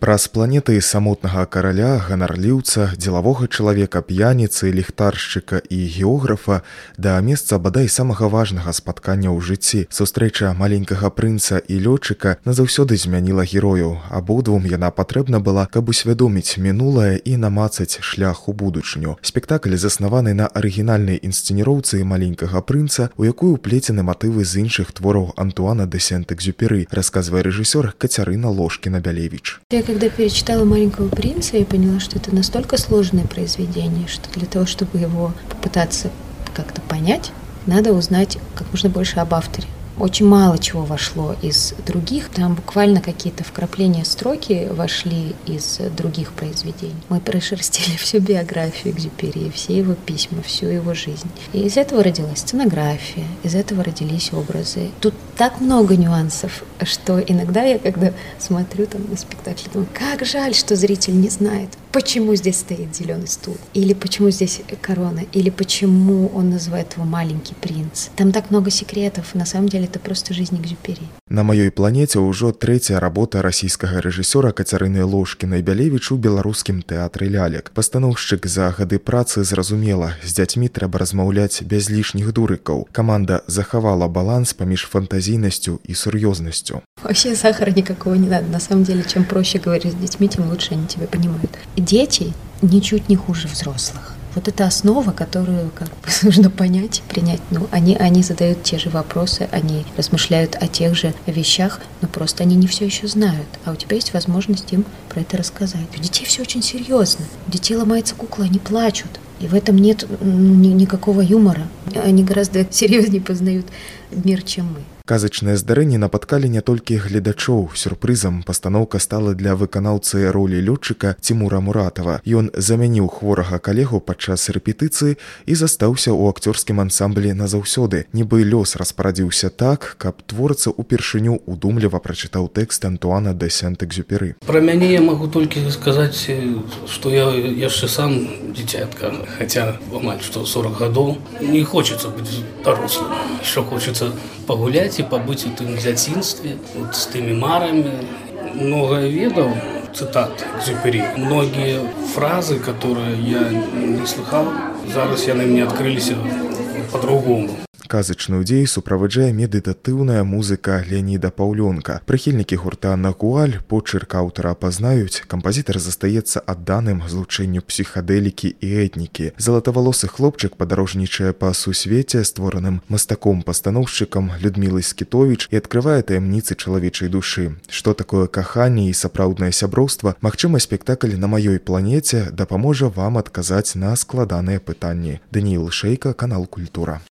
Абраз планеты самотнага караля, ганарліўца, дзелавога чалавека, п'яніцы, ліхтаршчыка і географа да месца бадай самага важнага спаткання ў жыцці. Сустрэча маленькага прынца і лётчыка назаўсёды змяніла герояў. Абодвум яна патрэбна была, каб усвядоміць мінулае і намацаць шлях у будучыню. Спектакль заснаваны на арыгінальнай інсцэніроўцы маленькага прынца, у якую уплецены матывы з іншых твораў Антуана де Сент-Экзюпері, расказвае рэжысёр Кацярына Лошкіна-Бялевіч. Когда перечитала «Маленького принца», я поняла, что это настолько сложное произведение, что для того, чтобы его попытаться как-то понять, надо узнать как можно больше об авторе. Очень мало чего вошло из других, там буквально какие-то вкрапления строки вошли из других произведений. Мы прошерстили всю биографию Экзюпери, все его письма, всю его жизнь. И из этого родилась сценография, из этого родились образы. Тут так много нюансов, что иногда я, когда смотрю там на спектакль, думаю, как жаль, что зритель не знает, почему здесь стоит зеленый стул, или почему здесь корона, или почему он называет его «Маленький принц». Там так много секретов, на самом деле это просто жизнь Экзюпери. На маёй планеце ўжо трэцяя работа расійскага рэжысёра Кацярыны Лошкінай-Бялевіч у беларускім тэатры лялек. Пастаноўшчык за гады працы зразумела, з дзяцьмі трэба размаўляць без лішніх дурыкаў. Каманда захавала баланс паміж фантазійнасцю і сур'ёзнасцю. Вообще сахара никакого не надо. На самом деле, чем проще говорить с детьми, тем лучше они тебя понимают. Дети ничуть не хуже взрослых. Вот это основа, которую нужно понять, принять. Они задают те же вопросы, они размышляют о тех же вещах, но просто они не все еще знают. А у тебя есть возможность им про это рассказать. У детей все очень серьезно. У детей ломается кукла, они плачут. И в этом нет никакого юмора. Они гораздо серьезнее познают мир, чем мы. Казачныя здарэнні напаткалі не толькі гледачоў. Сюрпрызам пастаноўка стала для выканаўцы ролі лётчыка Цімура Муратава. Ён замяніў хворага калегу падчас рэпетыцыі і застаўся ў акцёрскім ансамблі назаўсёды. Нібы лёс распарадзіўся так, каб творца ўпершыню удумліва прачытаў тэкст Антуана де Сент-Экзюпері. Пра мяне я магу толькі сказаць, што я яшчэ сам дзіцятка, хаця амаль што 40 гадоў. Не хочацца быць дарослым, що хочацца пагуляць и побыть в этом дзяцінстве, вот с теми марами. Многое ведал, цитат Экзюпери. Многие фразы, которые я не слыхал, зараз яны мне открылись по-другому. Казачную дзею суправаджае медытатыўная музыка Леаніда Паўлёнка. Прыхільнікі гурта «Накуаль» почырк аўтара апазнаюць, кампазітар застаецца адданым злучэнню псіхадэлікі і этнікі. Залатавалосы хлопчык падарожнічае па сусвеце, створаным мастаком-пастаноўшчыкам Людмілай Скітовіч, і адкрывае таямніцы чалавечай душы. Што такое каханне і сапраўднае сяброўства? Магчыма, спектакль «На маёй планеце» дапаможа вам адказаць на складаныя пытанні. Даніил Шейка, канал «Культура».